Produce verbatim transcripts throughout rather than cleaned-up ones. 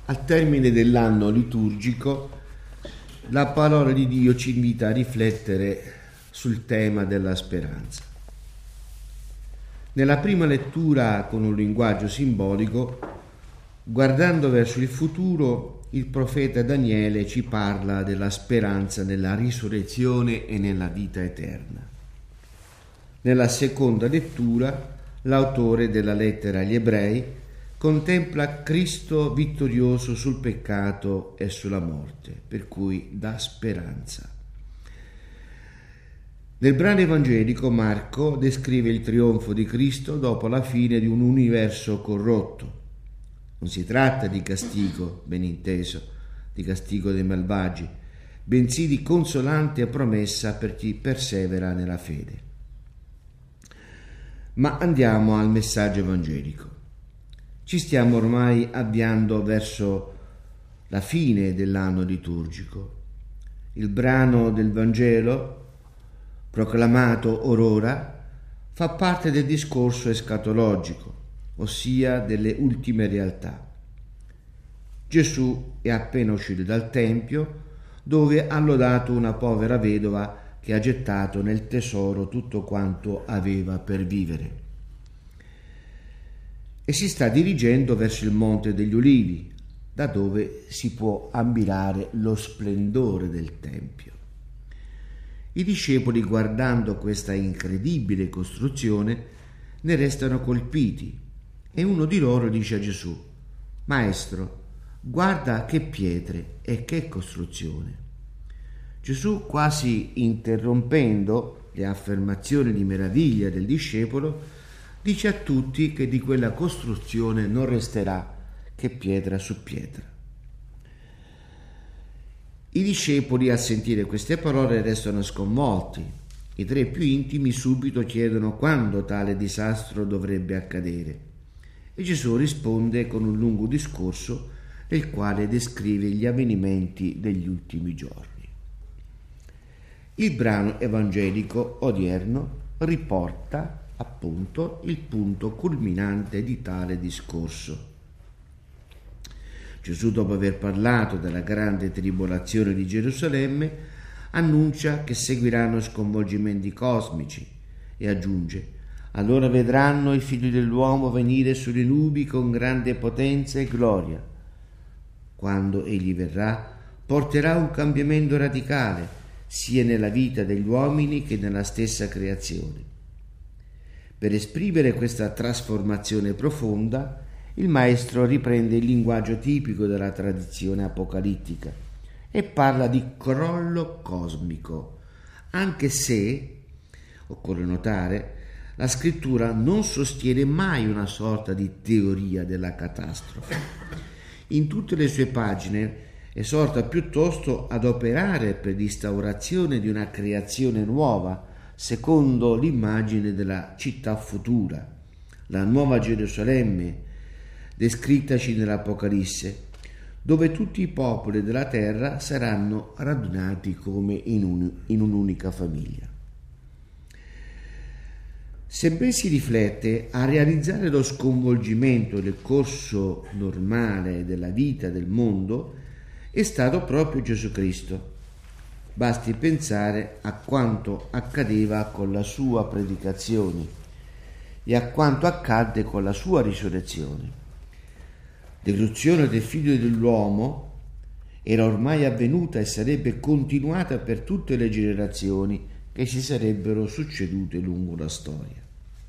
Al termine dell'anno liturgico, la parola di Dio ci invita a riflettere sul tema della speranza. Nella prima lettura, con un linguaggio simbolico, guardando verso il futuro, il profeta Daniele ci parla della speranza nella risurrezione e nella vita eterna. Nella seconda lettura, l'autore della lettera agli Ebrei contempla Cristo vittorioso sul peccato e sulla morte, per cui dà speranza. Nel brano evangelico Marco descrive il trionfo di Cristo dopo la fine di un universo corrotto. Non si tratta di castigo, ben inteso, di castigo dei malvagi, bensì di consolante promessa per chi persevera nella fede. Ma andiamo al messaggio evangelico. Ci stiamo ormai avviando verso la fine dell'anno liturgico. Il brano del Vangelo, proclamato orora, fa parte del discorso escatologico, ossia delle ultime realtà. Gesù è appena uscito dal Tempio, dove ha lodato una povera vedova che ha gettato nel tesoro tutto quanto aveva per vivere. E si sta dirigendo verso il Monte degli Ulivi, da dove si può ammirare lo splendore del Tempio. I discepoli, guardando questa incredibile costruzione, ne restano colpiti e uno di loro dice a Gesù: «Maestro, guarda che pietre e che costruzione!» Gesù, quasi interrompendo le affermazioni di meraviglia del discepolo, dice a tutti che di quella costruzione non resterà che pietra su pietra. I discepoli, a sentire queste parole, restano sconvolti. I tre più intimi subito chiedono quando tale disastro dovrebbe accadere. E Gesù risponde con un lungo discorso nel quale descrive gli avvenimenti degli ultimi giorni. Il brano evangelico odierno riporta appunto il punto culminante di tale discorso. Gesù, dopo aver parlato della grande tribolazione di Gerusalemme, annuncia che seguiranno sconvolgimenti cosmici e aggiunge: «Allora vedranno i figli dell'uomo venire sulle nubi con grande potenza e gloria. Quando egli verrà, porterà un cambiamento radicale sia nella vita degli uomini che nella stessa creazione». Per esprimere questa trasformazione profonda, il maestro riprende il linguaggio tipico della tradizione apocalittica e parla di crollo cosmico, anche se, occorre notare, la scrittura non sostiene mai una sorta di teoria della catastrofe. In tutte le sue pagine esorta piuttosto ad operare per l'instaurazione di una creazione nuova, secondo l'immagine della città futura, la nuova Gerusalemme, descrittaci nell'Apocalisse, dove tutti i popoli della terra saranno radunati come in, un, in un'unica famiglia. Sebbene si riflette a realizzare lo sconvolgimento del corso normale della vita del mondo, è stato proprio Gesù Cristo. Basti pensare a quanto accadeva con la sua predicazione e a quanto accadde con la sua risurrezione. L'irruzione del Figlio dell'uomo era ormai avvenuta e sarebbe continuata per tutte le generazioni che si sarebbero succedute lungo la storia.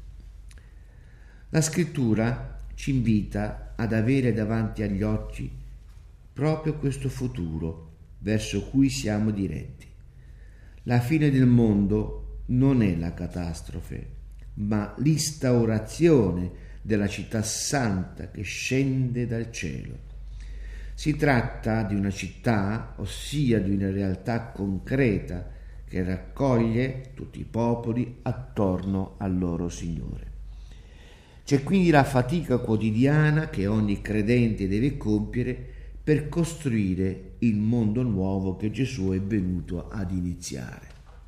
La Scrittura ci invita ad avere davanti agli occhi proprio questo futuro verso cui siamo diretti. La fine del mondo non è la catastrofe, ma l'instaurazione della città santa che scende dal cielo. Si tratta di una città, ossia di una realtà concreta che raccoglie tutti i popoli attorno al loro Signore. C'è quindi la fatica quotidiana che ogni credente deve compiere per costruire il mondo nuovo che Gesù è venuto ad iniziare.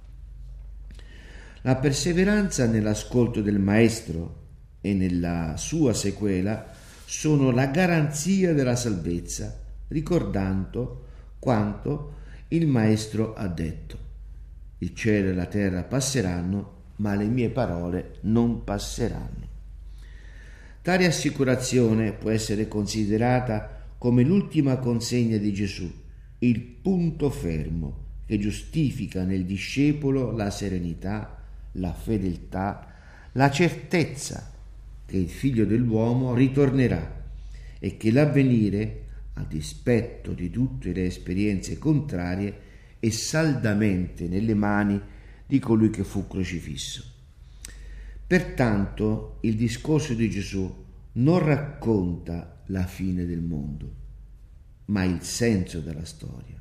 La perseveranza nell'ascolto del Maestro e nella sua sequela sono la garanzia della salvezza ricordando quanto il Maestro ha detto: il cielo e la terra passeranno, ma le mie parole non passeranno. Tale assicurazione può essere considerata come l'ultima consegna di Gesù, il punto fermo che giustifica nel discepolo la serenità, la fedeltà, la certezza che il Figlio dell'uomo ritornerà e che l'avvenire, a dispetto di tutte le esperienze contrarie, è saldamente nelle mani di colui che fu crocifisso. Pertanto il discorso di Gesù non racconta la fine del mondo, ma il senso della storia.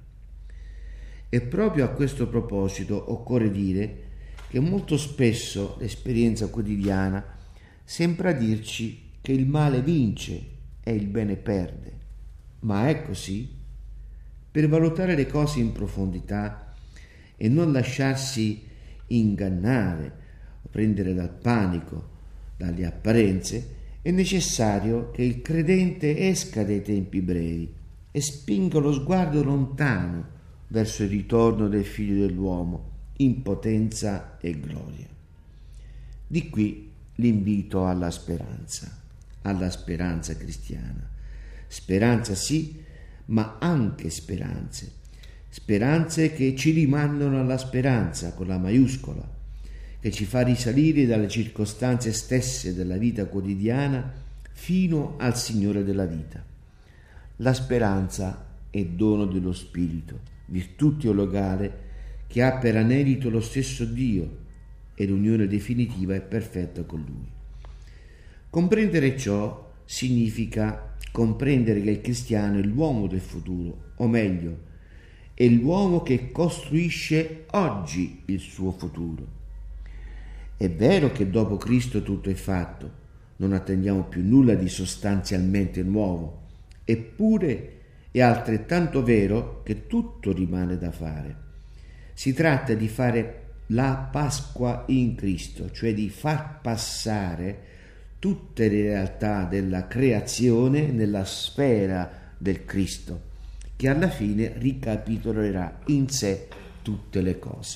E proprio a questo proposito occorre dire che molto spesso l'esperienza quotidiana sembra dirci che il male vince e il bene perde. Ma è così? Per valutare le cose in profondità e non lasciarsi ingannare o prendere dal panico, dalle apparenze, è necessario che il credente esca dai tempi brevi e spinga lo sguardo lontano verso il ritorno del Figlio dell'uomo in potenza e gloria. Di qui l'invito alla speranza, alla speranza cristiana. Speranza sì, ma anche speranze. Speranze che ci rimandano alla speranza con la maiuscola, che ci fa risalire dalle circostanze stesse della vita quotidiana fino al Signore della vita. La speranza è dono dello Spirito, virtù teologale che ha per anelito lo stesso Dio e l'unione definitiva e perfetta con Lui. Comprendere ciò significa comprendere che il cristiano è l'uomo del futuro, o meglio, è l'uomo che costruisce oggi il suo futuro. È vero che dopo Cristo tutto è fatto, non attendiamo più nulla di sostanzialmente nuovo, eppure è altrettanto vero che tutto rimane da fare. Si tratta di fare la Pasqua in Cristo, cioè di far passare tutte le realtà della creazione nella sfera del Cristo, che alla fine ricapitolerà in sé tutte le cose.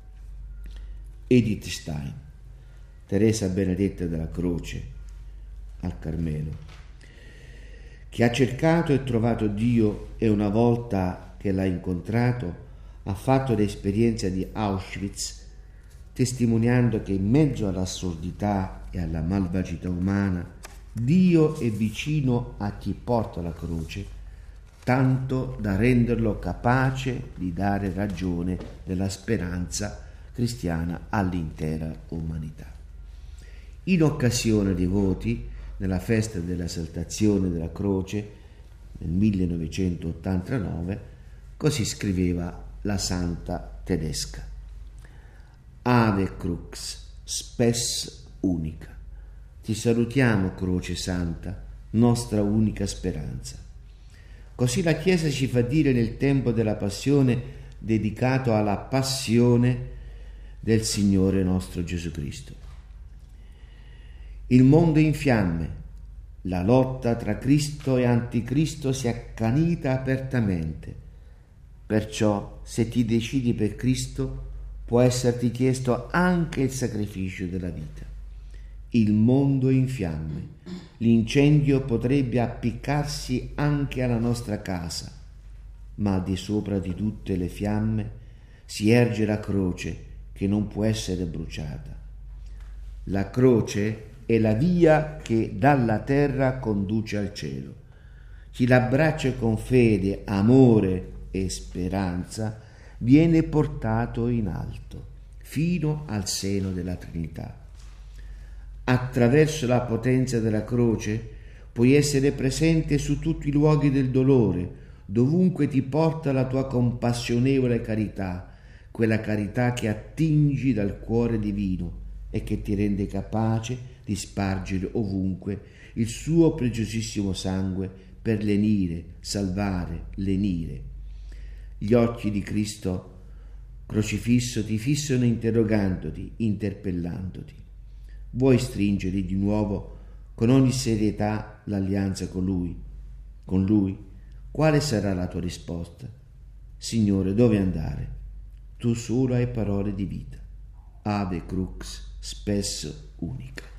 Edith Stein, Teresa Benedetta della Croce, al Carmelo, che ha cercato e trovato Dio e una volta che l'ha incontrato ha fatto l'esperienza di Auschwitz, testimoniando che in mezzo all'assurdità e alla malvagità umana Dio è vicino a chi porta la croce, tanto da renderlo capace di dare ragione della speranza cristiana all'intera umanità. In occasione dei voti, nella festa dell'esaltazione della croce nel millenovecentottantanove, così scriveva la santa tedesca: Ave crux, spes unica. Ti salutiamo, croce santa, nostra unica speranza. Così la Chiesa ci fa dire nel tempo della passione dedicato alla passione del Signore nostro Gesù Cristo. Il mondo è in fiamme, la lotta tra Cristo e Anticristo si è accanita apertamente. Perciò, se ti decidi per Cristo, può esserti chiesto anche il sacrificio della vita. Il mondo è in fiamme, l'incendio potrebbe appiccarsi anche alla nostra casa, ma al di sopra di tutte le fiamme si erge la croce che non può essere bruciata. La croce è la via che dalla terra conduce al cielo. Chi l'abbraccia con fede, amore e speranza viene portato in alto fino al seno della Trinità. Attraverso la potenza della croce puoi essere presente su tutti i luoghi del dolore, dovunque ti porta la tua compassionevole carità, quella carità che attingi dal cuore divino e che ti rende capace di spargere ovunque il suo preziosissimo sangue per lenire, salvare, lenire. Gli occhi di Cristo crocifisso ti fissano interrogandoti, interpellandoti. Vuoi stringere di nuovo con ogni serietà l'alleanza con Lui, con Lui, Quale sarà la tua risposta? Signore, dove andare? Tu solo hai parole di vita. Ave crux, spesso unica.